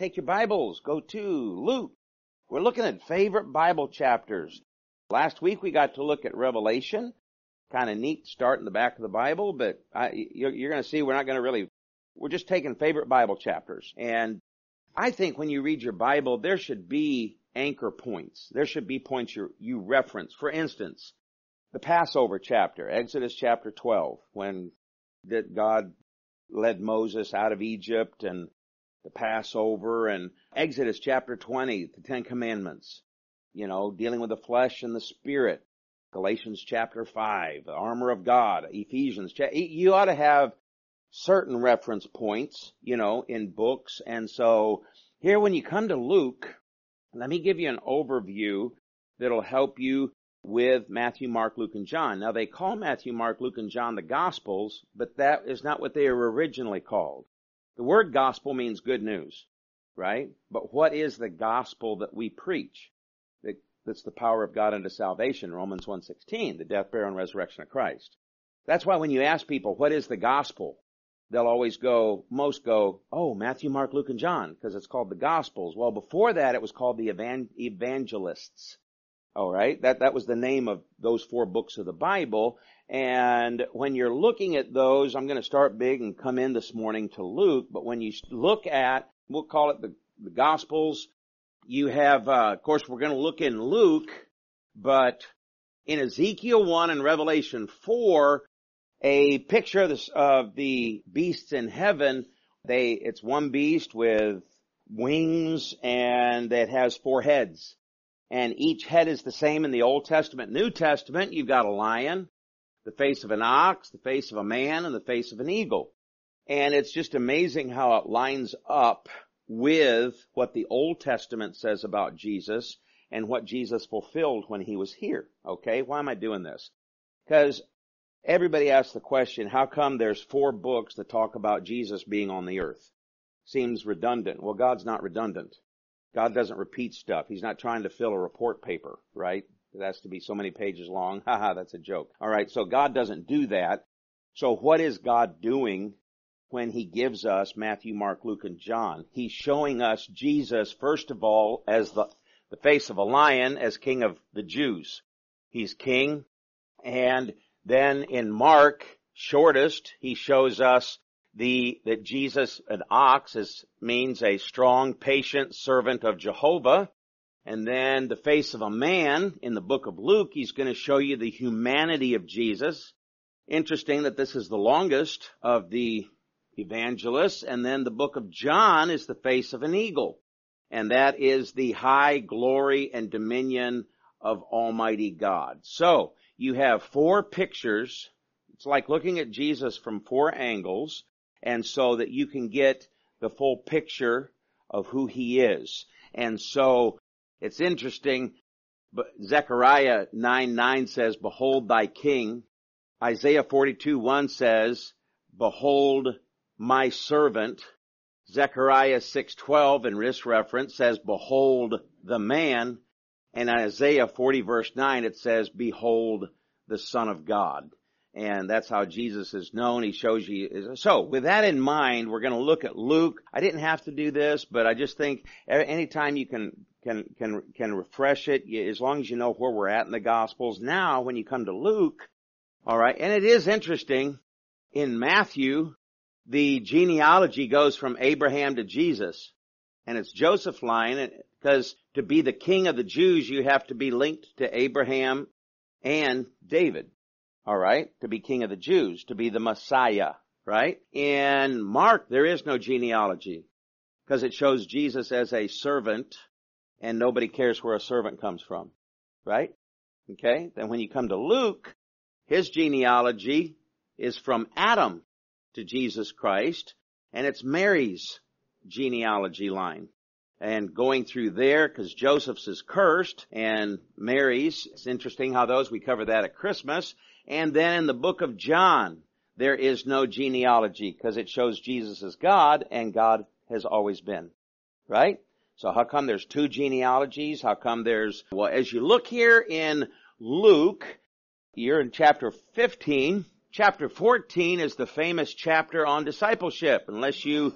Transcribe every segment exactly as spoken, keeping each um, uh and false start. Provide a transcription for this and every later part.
Take your Bibles, go to Luke. We're looking at favorite Bible chapters. Last week we got to look at Revelation. Kind of neat start in the back of the Bible, but I, you're, you're going to see we're not going to really, we're just taking favorite Bible chapters. And I think when you read your Bible, there should be anchor points. There should be points you, you reference. For instance, the Passover chapter, Exodus chapter twelve, when God led Moses out of Egypt and the Passover, and Exodus chapter twenty, the Ten Commandments, you know, dealing with the flesh and the spirit. Galatians chapter five, the armor of God, Ephesians. You ought to have certain reference points, you know, in books. And so here when you come to Luke, let me give you an overview that'll help you with Matthew, Mark, Luke, and John. Now they call Matthew, Mark, Luke, and John the Gospels, but that is not what they were originally called. The word gospel means good news, right? But what is the gospel that we preach? That's the power of God unto salvation, Romans one sixteen, the death, burial, and resurrection of Christ. That's why when you ask people, what is the gospel? They'll always go, most go, oh, Matthew, Mark, Luke, and John, because it's called the Gospels. Well, before that, it was called the evan- evangelists. All right? That, that was the name of those four books of the Bible. And when you're looking at those, I'm going to start big and come in this morning to Luke, but when you look at, we'll call it the, the Gospels, you have, uh, of course, we're going to look in Luke, but in Ezekiel one and Revelation four, a picture of the, of the beasts in heaven, they, it's one beast with wings and it has four heads. And each head is the same in the Old Testament. New Testament, you've got a lion, the face of an ox, the face of a man, and the face of an eagle. And it's just amazing how it lines up with what the Old Testament says about Jesus and what Jesus fulfilled when he was here. Okay, why am I doing this? Because everybody asks the question, how come there's four books that talk about Jesus being on the earth? Seems redundant. Well, God's not redundant. God doesn't repeat stuff. He's not trying to fill a report paper, right? It has to be so many pages long. Haha, that's a joke. All right, so God doesn't do that. So what is God doing when he gives us Matthew, Mark, Luke, and John? He's showing us Jesus, first of all, as the, the face of a lion, as King of the Jews. He's king. And then in Mark, shortest, he shows us the that Jesus, an ox, is, means a strong, patient servant of Jehovah. And then the face of a man, in the book of Luke, he's going to show you the humanity of Jesus. Interesting that this is the longest of the evangelists. And then the book of John is the face of an eagle. And that is the high glory and dominion of Almighty God. So you have four pictures. It's like looking at Jesus from four angles, and so that you can get the full picture of who he is. And so it's interesting, but Zechariah nine nine says, behold thy king. Isaiah forty-two one says, behold my servant. Zechariah six twelve in this reference says, behold the man. And in Isaiah forty verse nine it says, behold the Son of God. And that's how Jesus is known. He shows you. So with that in mind, we're going to look at Luke. I didn't have to do this, but I just think anytime you can, can, can, can refresh it, as long as you know where we're at in the Gospels. Now, when you come to Luke, all right, and it is interesting, in Matthew, the genealogy goes from Abraham to Jesus. And it's Joseph's line, because to be the king of the Jews, you have to be linked to Abraham and David. All right, to be king of the Jews, to be the Messiah, right? In Mark, there is no genealogy because it shows Jesus as a servant, and nobody cares where a servant comes from, right? Okay, then when you come to Luke, his genealogy is from Adam to Jesus Christ, and it's Mary's genealogy line. And going through there, because Joseph's is cursed, and Mary's, it's interesting how those, we cover that at Christmas. And then in the book of John, there is no genealogy because it shows Jesus as God and God has always been. Right? So how come there's two genealogies? How come there's, well, as you look here in Luke, you're in chapter fifteen. Chapter fourteen is the famous chapter on discipleship. Unless you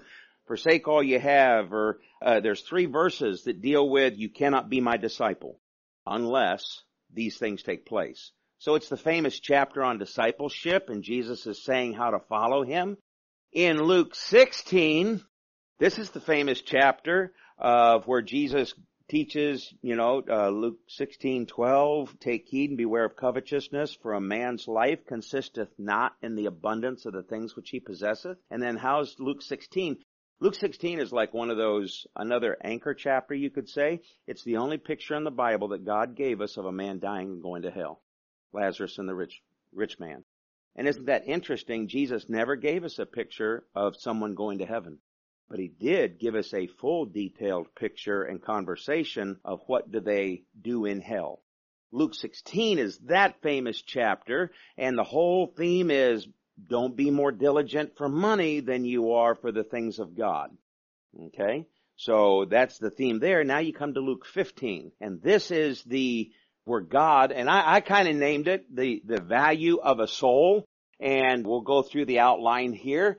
forsake all you have, or uh, there's three verses that deal with you cannot be my disciple unless these things take place. So it's the famous chapter on discipleship, and Jesus is saying how to follow him. In Luke sixteen, this is the famous chapter of where Jesus teaches, you know, uh, Luke sixteen twelve, take heed and beware of covetousness, for a man's life consisteth not in the abundance of the things which he possesseth. And then how's Luke sixteen? Luke sixteen is like one of those, another anchor chapter, you could say. It's the only picture in the Bible that God gave us of a man dying and going to hell. Lazarus and the rich, rich man. And isn't that interesting? Jesus never gave us a picture of someone going to heaven. But he did give us a full detailed picture and conversation of what do they do in hell. Luke sixteen is that famous chapter, and the whole theme is don't be more diligent for money than you are for the things of God. Okay? So that's the theme there. Now you come to Luke fifteen, and this is the where God, and I, I kind of named it the, the value of a soul, and we'll go through the outline here.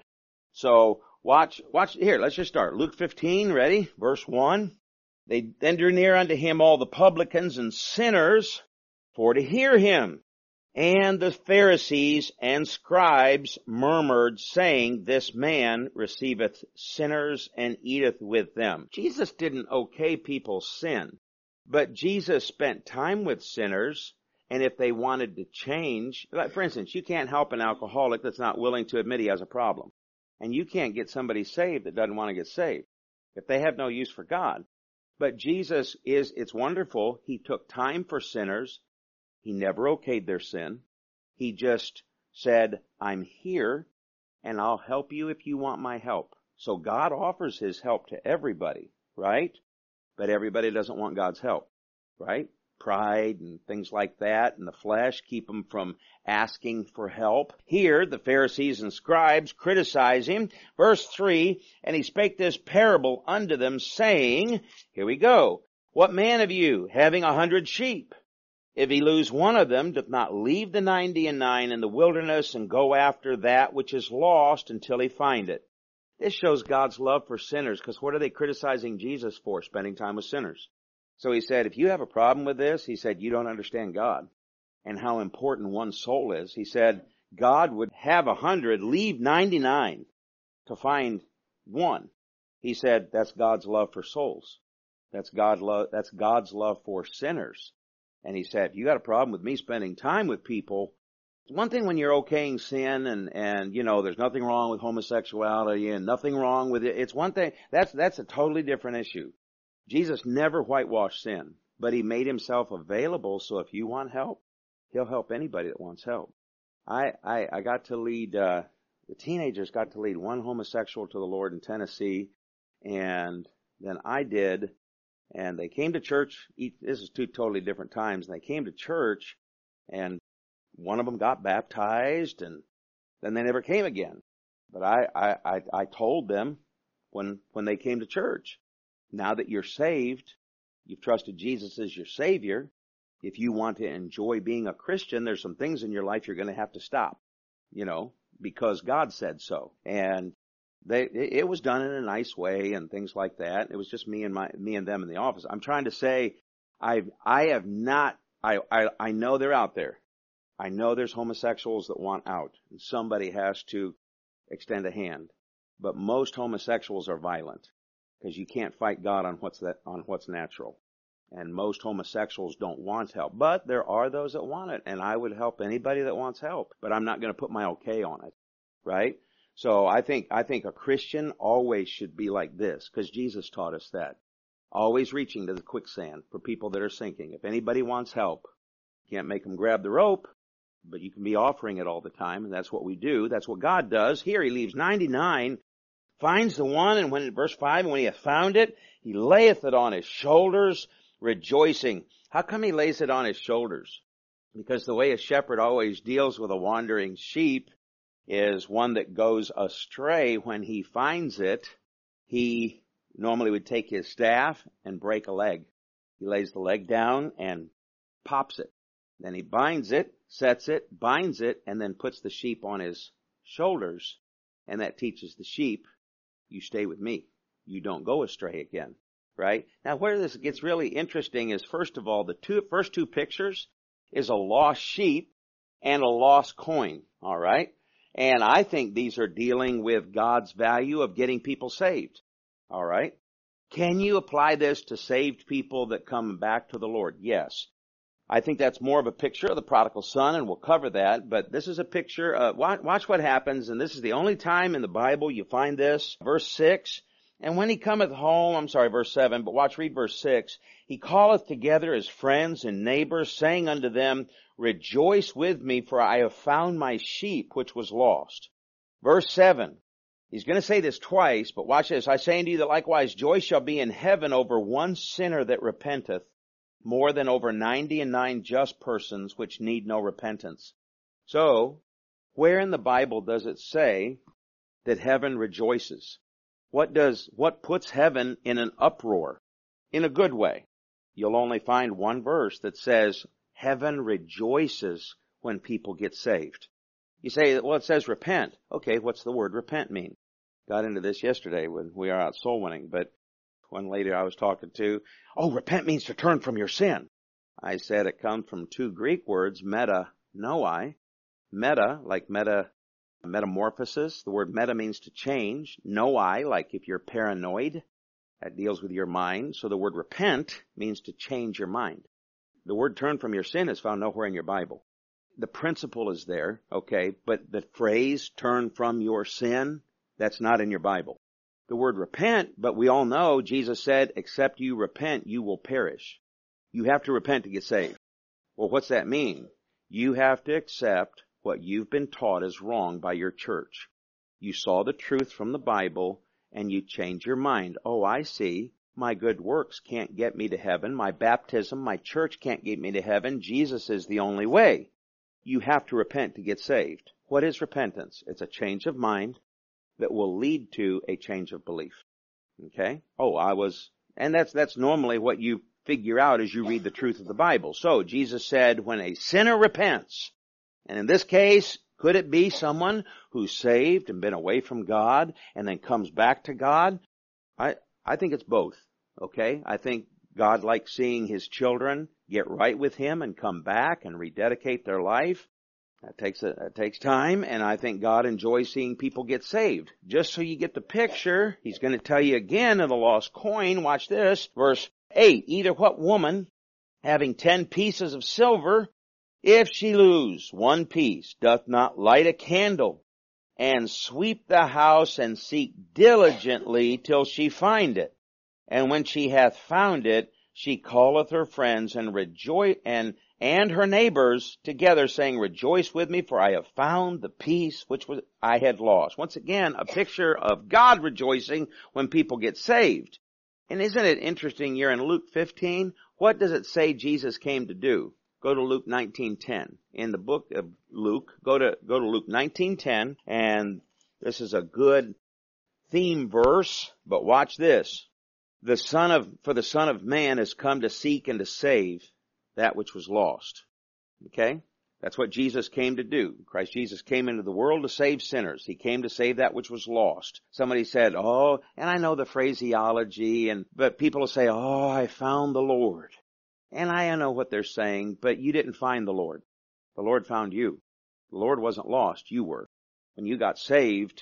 So Watch, watch, here, let's just start. Luke fifteen, ready? Verse one. They then drew near unto him all the publicans and sinners for to hear him. And the Pharisees and scribes murmured, saying, this man receiveth sinners and eateth with them. Jesus didn't okay people's sin, but Jesus spent time with sinners, and if they wanted to change, like for instance, you can't help an alcoholic that's not willing to admit he has a problem. And you can't get somebody saved that doesn't want to get saved if they have no use for God. But Jesus is, it's wonderful. He took time for sinners. He never okayed their sin. He just said, I'm here and I'll help you if you want my help. So God offers his help to everybody, right? But everybody doesn't want God's help, right? Pride and things like that and the flesh keep them from asking for help. Here, the Pharisees and scribes criticize him. Verse three, and he spake this parable unto them, saying, here we go, what man of you, having a hundred sheep, if he lose one of them, doth not leave the ninety and nine in the wilderness and go after that which is lost until he find it? This shows God's love for sinners, because what are they criticizing Jesus for? Spending time with sinners. So he said, if you have a problem with this, he said, you don't understand God and how important one soul is. He said, God would have a hundred, leave ninety-nine to find one. He said, that's God's love for souls. That's God love, that's God's love for sinners. And he said, if you got a problem with me spending time with people, it's one thing when you're okaying sin and, and, you know, there's nothing wrong with homosexuality and nothing wrong with it. It's one thing, that's, that's a totally different issue. Jesus never whitewashed sin, but he made himself available, so if you want help, he'll help anybody that wants help. I, I, I got to lead, uh, the teenagers got to lead one homosexual to the Lord in Tennessee, and then I did, and they came to church. This is two totally different times, and they came to church, and one of them got baptized, and then they never came again. But I, I, I, I told them when, when they came to church, now that you're saved, you've trusted Jesus as your Savior, if you want to enjoy being a Christian, there's some things in your life you're going to have to stop, you know, because God said so. And they, it was done in a nice way and things like that. It was just me and my, me and them in the office. I'm trying to say, I've, I have not, I, I, I know they're out there. I know there's homosexuals that want out, and somebody has to extend a hand. But most homosexuals are violent, because you can't fight God on what's that, on what's natural. And most homosexuals don't want help. But there are those that want it, and I would help anybody that wants help. But I'm not going to put my okay on it, right? So I think, I think a Christian always should be like this, because Jesus taught us that. Always reaching to the quicksand for people that are sinking. If anybody wants help, you can't make them grab the rope, but you can be offering it all the time, and that's what we do. That's what God does. Here he leaves ninety-nine, finds the one, and when in verse five, and when he hath found it, he layeth it on his shoulders, rejoicing. How come he lays it on his shoulders? Because the way a shepherd always deals with a wandering sheep is one that goes astray. When he finds it, he normally would take his staff and break a leg. He lays the leg down and pops it. Then he binds it, sets it, binds it, and then puts the sheep on his shoulders. And that teaches the sheep You stay with me. You don't go astray again. Right? Now where this gets really interesting is, first of all, the two, first two pictures is a lost sheep and a lost coin. All right? And I think these are dealing with God's value of getting people saved. All right? Can you apply this to saved people that come back to the Lord? Yes. I think that's more of a picture of the prodigal son, and we'll cover that. But this is a picture. Uh, watch, watch what happens, and this is the only time in the Bible you find this. Verse six, and when he cometh home, I'm sorry, verse seven, but watch, read verse six. He calleth together his friends and neighbors, saying unto them, rejoice with me, for I have found my sheep which was lost. Verse seven. He's going to say this twice, but watch this. I say unto you that likewise joy shall be in heaven over one sinner that repenteth, more than over ninety and nine just persons which need no repentance. So, where in the Bible does it say that heaven rejoices? What does, what puts heaven in an uproar? In a good way. You'll only find one verse that says heaven rejoices when people get saved. You say, well, it says repent. Okay, what's the word repent mean? Got into this yesterday when we are out soul winning, but one lady I was talking to, oh, repent means to turn from your sin. I said it comes from two Greek words, meta, noi. Meta, like meta, metamorphosis. The word meta means to change. Noi, like if you're paranoid. That deals with your mind. So the word repent means to change your mind. The word turn from your sin is found nowhere in your Bible. The principle is there, okay, but the phrase turn from your sin, that's not in your Bible. The word repent, but we all know Jesus said, except you repent, you will perish. You have to repent to get saved. Well, what's that mean? You have to accept what you've been taught is wrong by your church. You saw the truth from the Bible and you change your mind. Oh, I see. My good works can't get me to heaven. My baptism, my church can't get me to heaven. Jesus is the only way. You have to repent to get saved. What is repentance? It's a change of mind that will lead to a change of belief. Okay? Oh, I was, and that's, that's normally what you figure out as you read the truth of the Bible. So Jesus said, when a sinner repents, and in this case, could it be someone who's saved and been away from God and then comes back to God? I, I think it's both. Okay? I think God likes seeing his children get right with him and come back and rededicate their life. That takes a, that takes time, and I think God enjoys seeing people get saved. Just so you get the picture, he's going to tell you again of the lost coin. Watch this, verse eight. Either what woman, having ten pieces of silver, if she lose one piece, doth not light a candle, and sweep the house, and seek diligently till she find it? And when she hath found it, she calleth her friends and rejoice, and and her neighbors together, saying, rejoice with me, for I have found the piece which was I had lost. Once again, a picture of God rejoicing when people get saved. And isn't it interesting, you're in Luke fifteen, what does it say Jesus came to do? Go to Luke nineteen ten. In the book of Luke, go to, go to Luke nineteen ten, and this is a good theme verse, but watch this. The Son of, for the Son of Man has come to seek and to save that which was lost. Okay? That's what Jesus came to do. Christ Jesus came into the world to save sinners. He came to save that which was lost. Somebody said, oh, and I know the phraseology, and but people will say, oh, I found the Lord. And I know what they're saying, but you didn't find the Lord. The Lord found you. The Lord wasn't lost. You were. When you got saved,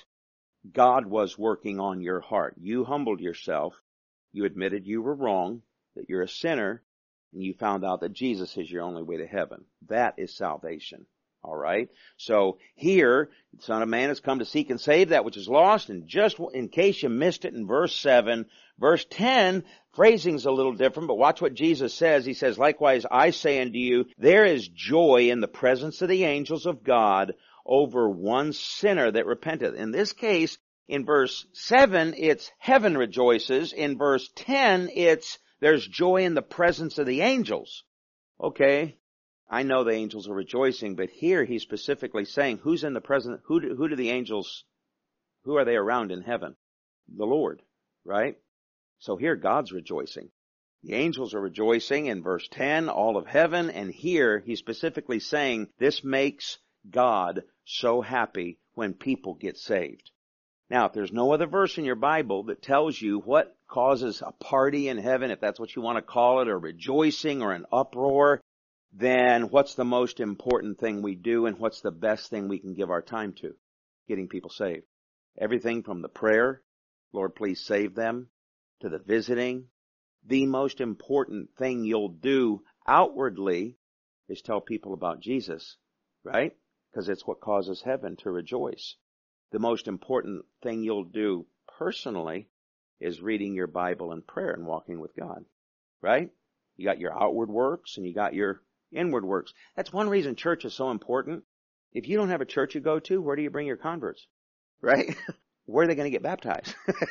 God was working on your heart. You humbled yourself. You admitted you were wrong, that you're a sinner, and you found out that Jesus is your only way to heaven. That is salvation. All right? So here, the Son of Man has come to seek and save that which is lost. And just in case you missed it in verse seven, verse ten, phrasing's a little different, but watch what Jesus says. He says, likewise, I say unto you, there is joy in the presence of the angels of God over one sinner that repenteth. In this case, in verse seven, it's heaven rejoices. In verse ten, it's there's joy in the presence of the angels. Okay, I know the angels are rejoicing, but here he's specifically saying who's in the presence, who do, who do the angels, who are they around in heaven? The Lord, right? So here God's rejoicing. The angels are rejoicing in verse ten, all of heaven, and here he's specifically saying this makes God so happy when people get saved. Now, if there's no other verse in your Bible that tells you what causes a party in heaven, if that's what you want to call it, or rejoicing or an uproar, then what's the most important thing we do and what's the best thing we can give our time to? Getting people saved. Everything from the prayer, Lord, please save them, to the visiting. The most important thing you'll do outwardly is tell people about Jesus, right? Because it's what causes heaven to rejoice. The most important thing you'll do personally is reading your Bible and prayer and walking with God, right? You got your outward works and you got your inward works. That's one reason church is so important. If you don't have a church you go to, where do you bring your converts, right? Where are they going to get baptized?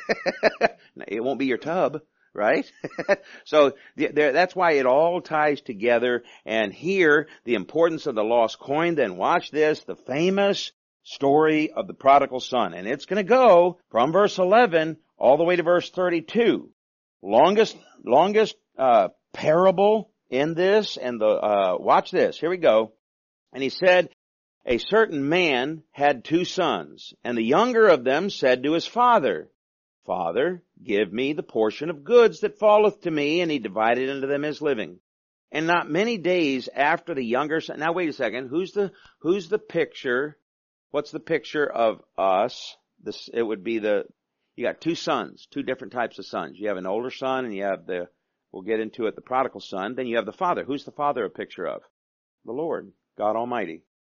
It won't be your tub, right? So the, the, that's why it all ties together. And here, the importance of the lost coin. Then watch this, the famous story of the prodigal son. And it's going to go from verse eleven all the way to verse thirty-two. Longest, longest, uh, parable in this. And the, uh, watch this. Here we go. And he said, a certain man had two sons, and the younger of them said to his father, Father, give me the portion of goods that falleth to me, and he divided unto them his living. And not many days after the younger son, now wait a second, who's the, who's the picture? What's the picture of us? This, it would be the, you got two sons, two different types of sons. You have an older son and you have the, we'll get into it, the prodigal son. Then you have the father. Who's the father a picture of? The Lord, God Almighty.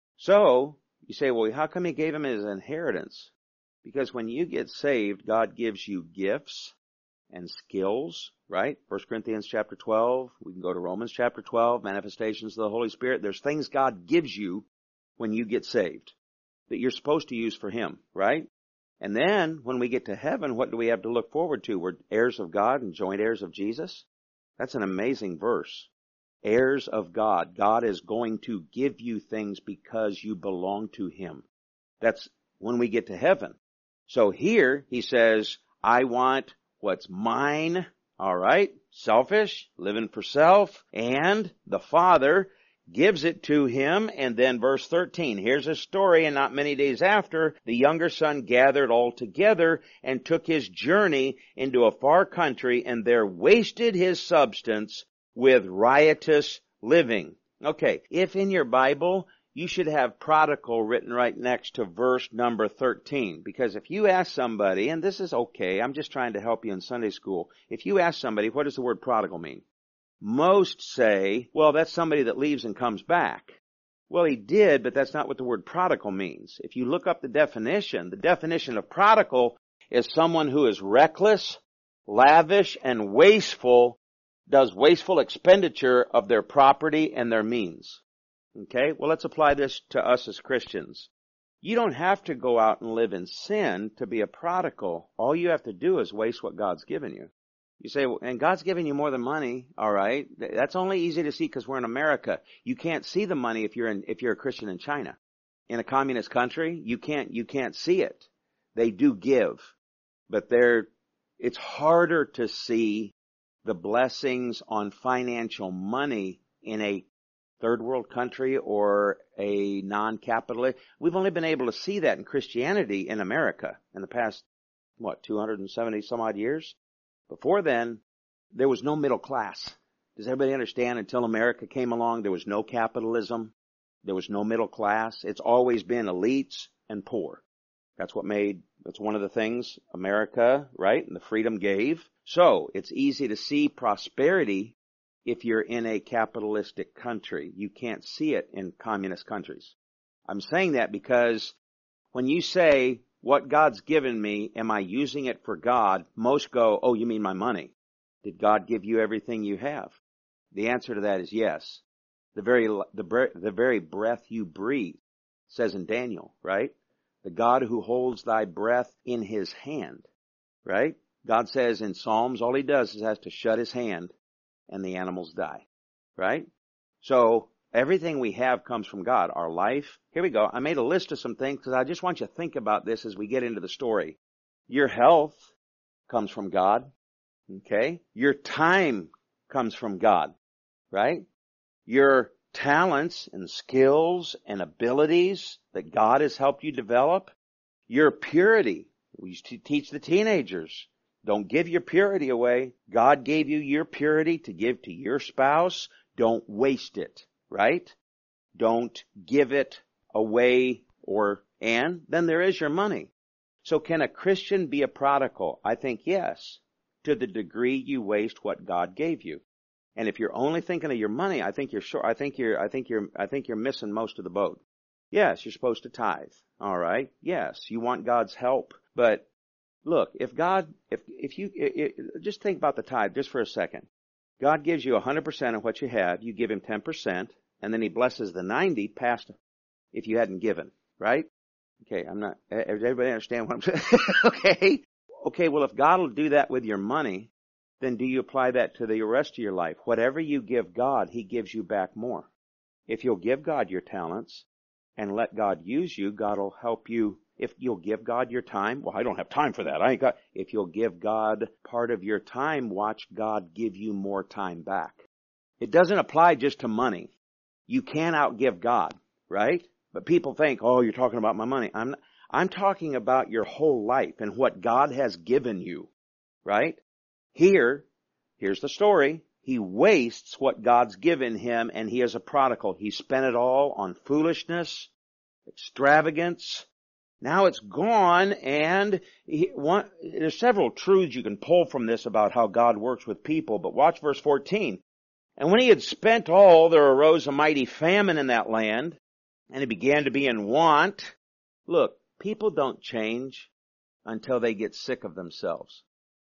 So, you say, well, how come he gave him his inheritance? Because when you get saved, God gives you gifts and skills, right? First Corinthians chapter twelve. We can go to Romans chapter twelve, manifestations of the Holy Spirit. There's things God gives you when you get saved that you're supposed to use for him, right? And then when we get to heaven, what do we have to look forward to? We're heirs of God and joint heirs of Jesus. That's an amazing verse. Heirs of God. God is going to give you things because you belong to him. That's when we get to heaven. So here he says, I want what's mine. All right. Selfish, living for self. And the Father gives it to him. And then verse thirteen, here's a story. And not many days after, the younger son gathered all together and took his journey into a far country, and there wasted his substance with riotous living. Okay, if in your Bible, you should have prodigal written right next to verse number thirteen. Because if you ask somebody, and this is okay, I'm just trying to help you in Sunday school. If you ask somebody, what does the word prodigal mean? Most say, well, that's somebody that leaves and comes back. Well, he did, but that's not what the word prodigal means. If you look up the definition, the definition of prodigal is someone who is reckless, lavish, and wasteful, does wasteful expenditure of their property and their means. Okay? Well, let's apply this to us as Christians. You don't have to go out and live in sin to be a prodigal. All you have to do is waste what God's given you. You say, well, and God's giving you more than money, all right? That's only easy to see because we're in America. You can't see the money if you're in, if you're a Christian in China. In a communist country, you can't, you can't see it. They do give, but they're, it's harder to see the blessings on financial money in a third world country or a non-capitalist. We've only been able to see that in Christianity in America in the past, what, two hundred seventy some odd years? Before then, there was no middle class. Does everybody understand? Until America came along, there was no capitalism. There was no middle class. It's always been elites and poor. That's what made, that's one of the things America, right, and the freedom gave. So, it's easy to see prosperity if you're in a capitalistic country. You can't see it in communist countries. I'm saying that because when you say, what God's given me, am I using it for God? Most go, oh, you mean my money. Did God give you everything you have? The answer to that is yes. The very, the, the very breath you breathe, says in Daniel, right? The God who holds thy breath in his hand, right? God says in Psalms, all he does is has to shut his hand and the animals die, right? So everything we have comes from God. Our life, here we go. I made a list of some things because I just want you to think about this as we get into the story. Your health comes from God, okay? Your time comes from God, right? Your talents and skills and abilities that God has helped you develop, your purity, We used to teach the teenagers, don't give your purity away. God gave you your purity to give to your spouse. Don't waste it, right? Don't give it away or, and then there is your money. So can a Christian be a prodigal? I think yes, to the degree you waste what God gave you. And if you're only thinking of your money, I think you're sure, I think you're, I think you're, I think you're missing most of the boat. Yes, you're supposed to tithe. All right. Yes, you want God's help. But look, if God, if, if you, it, it, just think about the tithe just for a second. God gives you one hundred percent of what you have. You give him ten percent, and then he blesses the ninety past if you hadn't given, right? Okay, I'm not, does everybody understand what I'm saying? Okay. Okay, well, if God will do that with your money, then do you apply that to the rest of your life? Whatever you give God, he gives you back more. If you'll give God your talents and let God use you, God will help you. If you'll give God your time, well, I don't have time for that. I ain't got, if you'll give God part of your time, watch God give you more time back. It doesn't apply just to money. You can't outgive God, right? But people think, oh, you're talking about my money. I'm not, I'm talking about your whole life and what God has given you, right? Here, here's the story. He wastes what God's given him, and he is a prodigal. He spent it all on foolishness, extravagance. Now it's gone, and he, one, there's several truths you can pull from this about how God works with people, but watch verse fourteen. And when he had spent all, there arose a mighty famine in that land, and he began to be in want. Look, people don't change until they get sick of themselves.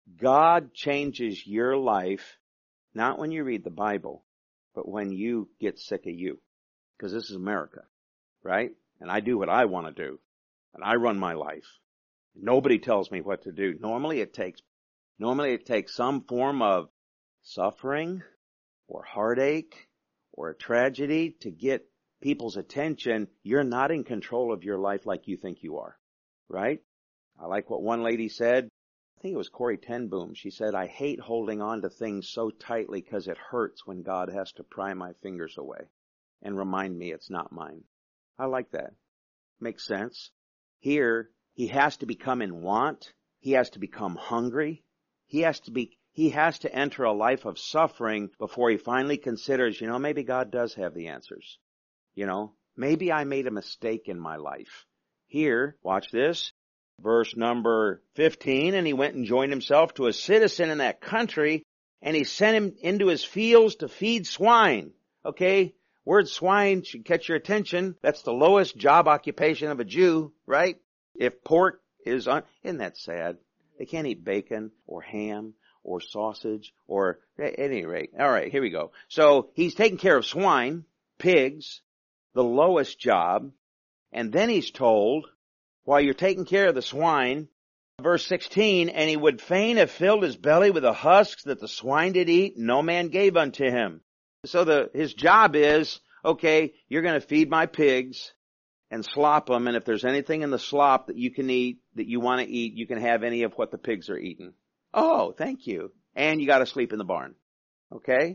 God changes your life, not when you read the Bible, but when you get sick of you. Because this is America, right? And I do what I want to do. And I run my life. Nobody tells me what to do. Normally it takes, normally it takes some form of suffering or heartache or a tragedy to get people's attention. You're not in control of your life like you think you are, right? I like what one lady said. I think it was Corrie ten Boom. She said, I hate holding on to things so tightly because it hurts when God has to pry my fingers away and remind me it's not mine. I like that. Makes sense. Here, he has to become in want. He has to become hungry. He has to be, he has to enter a life of suffering before he finally considers, you know, maybe God does have the answers. You know, maybe I made a mistake in my life. Here, watch this. Verse number fifteen, and he went and joined himself to a citizen in that country, and he sent him into his fields to feed swine. Okay, word swine should catch your attention. That's the lowest job occupation of a Jew, right? If pork is on, isn't that sad? They can't eat bacon or ham or sausage or, at any rate. All right, here we go. So he's taking care of swine, pigs, the lowest job, and then he's told, while you're taking care of the swine, verse sixteen, and he would fain have filled his belly with the husks that the swine did eat, and no man gave unto him. So the, his job is, okay, you're going to feed my pigs and slop them, and if there's anything in the slop that you can eat, that you want to eat, you can have any of what the pigs are eating. Oh, thank you. And you got to sleep in the barn. Okay?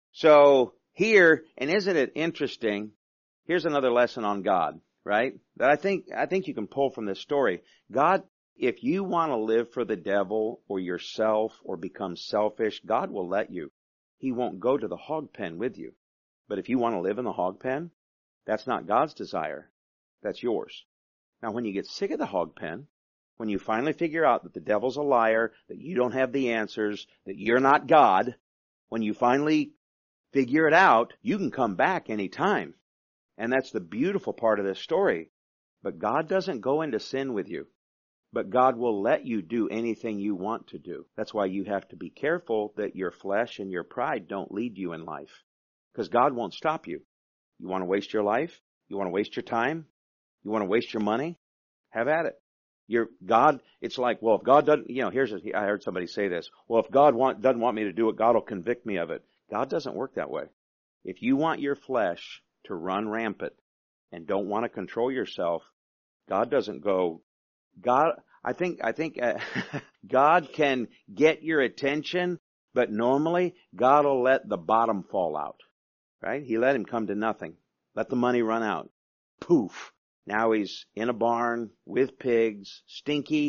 So here, and isn't it interesting, here's another lesson on God. Right? That I think, I think you can pull from this story. God, if you want to live for the devil or yourself or become selfish, God will let you. He won't go to the hog pen with you. But if you want to live in the hog pen, that's not God's desire. That's yours. Now, when you get sick of the hog pen, when you finally figure out that the devil's a liar, that you don't have the answers, that you're not God, when you finally figure it out, you can come back anytime. And that's the beautiful part of this story. But God doesn't go into sin with you. But God will let you do anything you want to do. That's why you have to be careful that your flesh and your pride don't lead you in life. Because God won't stop you. You want to waste your life? You want to waste your time? You want to waste your money? Have at it. Your God, it's like, well, if God doesn't, you know, here's, a, I heard somebody say this. Well, if God want, doesn't want me to do it, God will convict me of it. God doesn't work that way. If you want your flesh to run rampant and don't want to control yourself, God doesn't go, God, I think, I think uh, God can get your attention, but normally God will let the bottom fall out, right? He let him come to nothing. Let the money run out. Poof. Now he's in a barn with pigs, stinky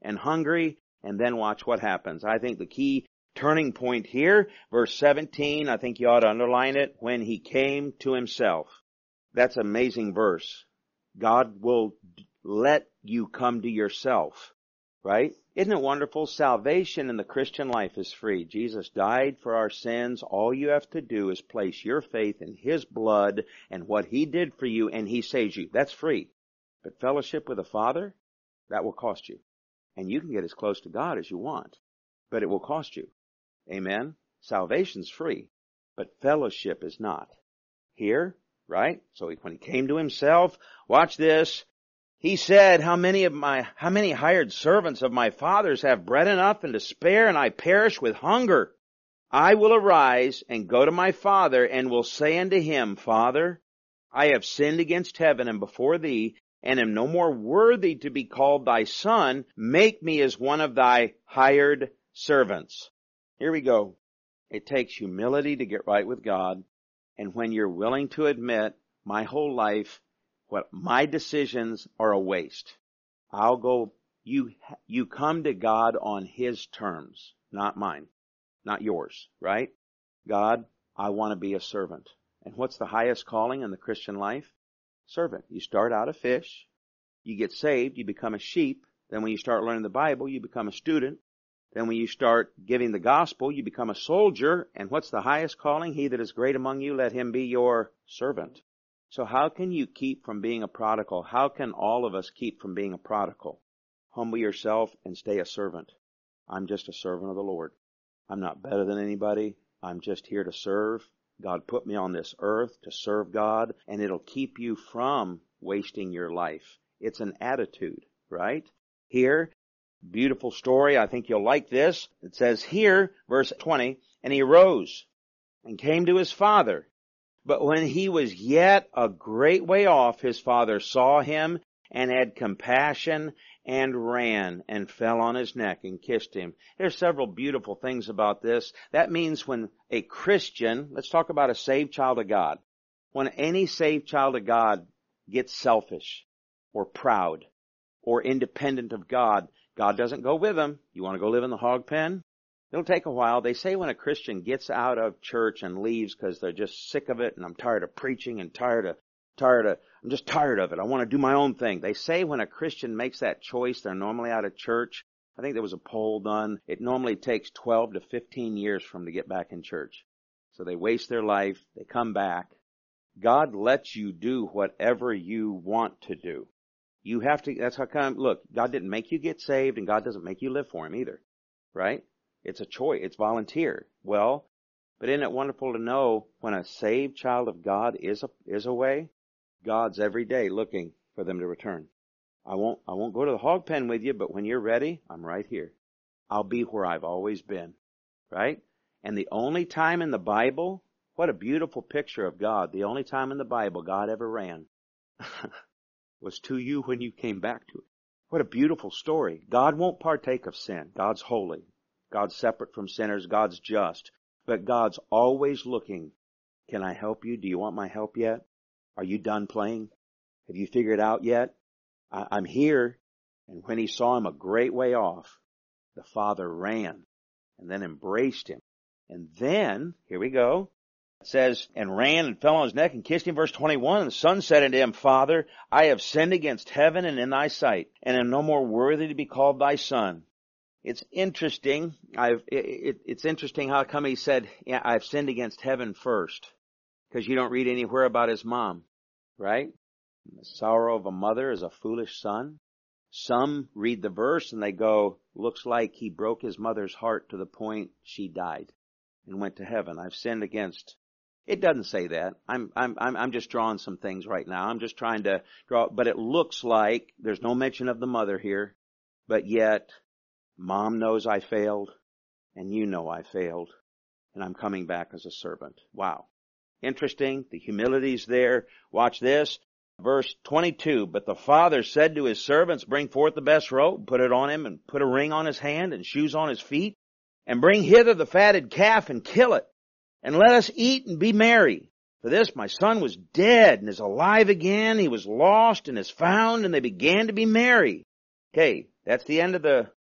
and hungry, and then watch what happens. I think the key turning point here, verse seventeen, I think you ought to underline it, when he came to himself. That's an amazing verse. God will let you come to yourself, right? Isn't it wonderful? Salvation in the Christian life is free. Jesus died for our sins. All you have to do is place your faith in his blood and what he did for you, and he saves you. That's free. But fellowship with the Father, that will cost you. And you can get as close to God as you want, but it will cost you. Amen? Salvation's free, but fellowship is not. Here, right? So when he came to himself, watch this. He said, how many of my, how many hired servants of my father's have bread enough and to spare, and I perish with hunger? I will arise and go to my father, and will say unto him, Father, I have sinned against heaven and before thee, and am no more worthy to be called thy son. Make me as one of thy hired servants. Here we go. It takes humility to get right with God. And when you're willing to admit, my whole life, what my decisions are a waste. I'll go, you, you come to God on his terms, not mine, not yours, right? God, I want to be a servant. And what's the highest calling in the Christian life? Servant. You start out a fish, you get saved, you become a sheep. Then when you start learning the Bible, you become a student. Then when you start giving the gospel, you become a soldier. And what's the highest calling? He that is great among you, let him be your servant. So how can you keep from being a prodigal? How can all of us keep from being a prodigal? Humble yourself and stay a servant. I'm just a servant of the Lord. I'm not better than anybody. I'm just here to serve. God put me on this earth to serve God, and it'll keep you from wasting your life. It's an attitude, right? Here, beautiful story. I think you'll like this. It says here, verse twenty, and he arose and came to his father. But when he was yet a great way off, his father saw him and had compassion and ran and fell on his neck and kissed him. There's several beautiful things about this. That means when a Christian, let's talk about a saved child of God, when any saved child of God gets selfish or proud or independent of God, God doesn't go with them. You want to go live in the hog pen? It'll take a while. They say when a Christian gets out of church and leaves because they're just sick of it, and I'm tired of preaching and tired of, tired of, I'm just tired of it. I want to do my own thing. They say when a Christian makes that choice, they're normally out of church. I think there was a poll done. It normally takes twelve to fifteen years for them to get back in church. So they waste their life. They come back. God lets you do whatever you want to do. You have to, that's how come, look, God didn't make you get saved, and God doesn't make you live for him either. Right? It's a choice. It's volunteer. Well, but isn't it wonderful to know when a saved child of God is a, is away, God's every day looking for them to return. I won't, I won't go to the hog pen with you, but when you're ready, I'm right here. I'll be where I've always been. Right? And the only time in the Bible, what a beautiful picture of God. The only time in the Bible God ever ran was to you when you came back to it. What a beautiful story. God won't partake of sin. God's holy. God's separate from sinners. God's just. But God's always looking. Can I help you? Do you want my help yet? Are you done playing? Have you figured it out yet? I- I'm here. And when he saw him a great way off, the father ran and then embraced him. And then, here we go. It says, and ran and fell on his neck and kissed him. Verse twenty-one, and the son said unto him, Father, I have sinned against heaven and in thy sight, and am no more worthy to be called thy son. It's interesting. I've, it, it, it's interesting how come he said, yeah, I've sinned against heaven first. Because you don't read anywhere about his mom, right? The sorrow of a mother is a foolish son. Some read the verse and they go, looks like he broke his mother's heart to the point she died and went to heaven. I've sinned against. It doesn't say that. I'm, I'm, I'm, I'm just drawing some things right now. I'm just trying to draw, but it looks like there's no mention of the mother here, but yet mom knows I failed and you know I failed and I'm coming back as a servant. Wow. Interesting. The humility's there. Watch this. Verse twenty-two, but the father said to his servants, bring forth the best robe, put it on him, and put a ring on his hand, and shoes on his feet, and bring hither the fatted calf, and kill it, and let us eat and be merry. For this my son was dead, and is alive again. He was lost, and is found, and they began to be merry. Okay, that's the end of the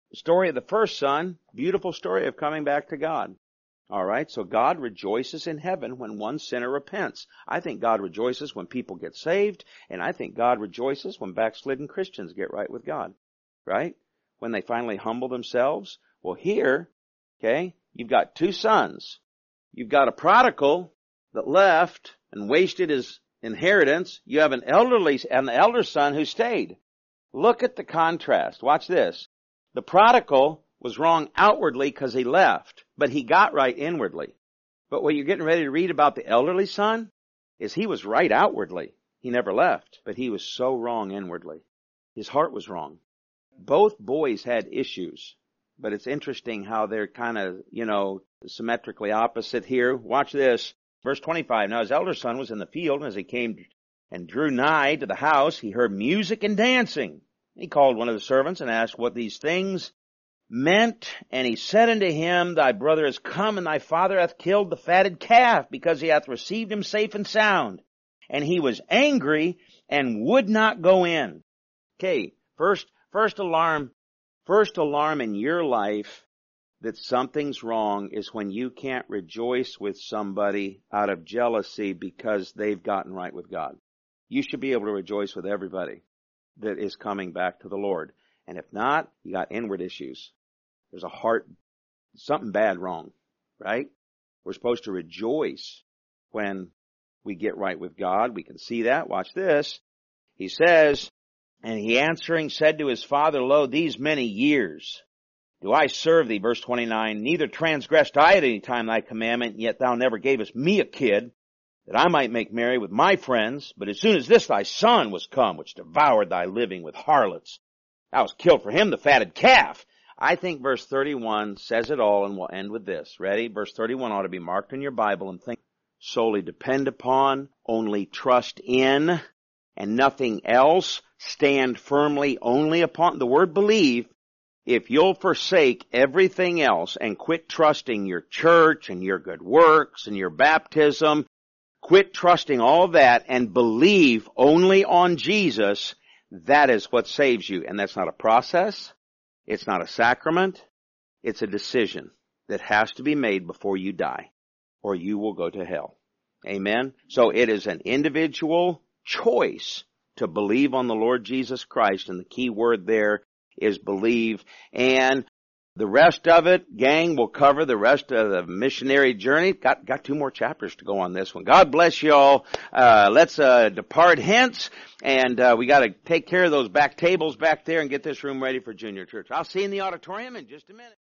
story of the first son, beautiful story of coming back to God. All right, so God rejoices in heaven when one sinner repents. I think God rejoices when people get saved, and I think God rejoices when backslidden Christians get right with God, right? When they finally humble themselves. Well, here, okay, you've got two sons. You've got a prodigal that left and wasted his inheritance. You have an elderly, an elder son who stayed. Look at the contrast. Watch this. The prodigal was wrong outwardly because he left, but he got right inwardly. But what you're getting ready to read about the elderly son is he was right outwardly. He never left, but he was so wrong inwardly. His heart was wrong. Both boys had issues, but it's interesting how they're kind of, you know, symmetrically opposite here. Watch this. Verse twenty-five. Now his elder son was in the field, and as he came and drew nigh to the house, he heard music and dancing. He called one of the servants and asked what these things meant, and he said unto him, Thy brother is come, and thy father hath killed the fatted calf, because he hath received him safe and sound. And he was angry and would not go in. Okay, first, first alarm, first alarm in your life that something's wrong is when you can't rejoice with somebody out of jealousy because they've gotten right with God. You should be able to rejoice with everybody that is coming back to the Lord. And if not, you got inward issues. There's a heart, something bad wrong, right? We're supposed to rejoice when we get right with God. We can see that. Watch this. He says, and he answering said to his father, Lo, these many years do I serve thee, verse twenty-nine, neither transgressed I at any time thy commandment, yet thou never gavest me a kid, that I might make merry with my friends. But as soon as this thy son was come, which devoured thy living with harlots, thou hast killed for him the fatted calf. I think verse thirty-one says it all, and we'll end with this. Ready? Verse thirty-one ought to be marked in your Bible, and think solely depend upon, only trust in, and nothing else. Stand firmly only upon the word believe. If you'll forsake everything else and quit trusting your church and your good works and your baptism, quit trusting all of that and believe only on Jesus, that is what saves you. And that's not a process. It's not a sacrament. It's a decision that has to be made before you die, or you will go to hell. Amen? So it is an individual choice to believe on the Lord Jesus Christ, and the key word there is believe. And the rest of it, gang, will cover the rest of the missionary journey. Got got two more chapters to go on this one. God bless you all. Uh, let's uh, depart hence, and uh, we got to take care of those back tables back there and get this room ready for junior church. I'll see you in the auditorium in just a minute.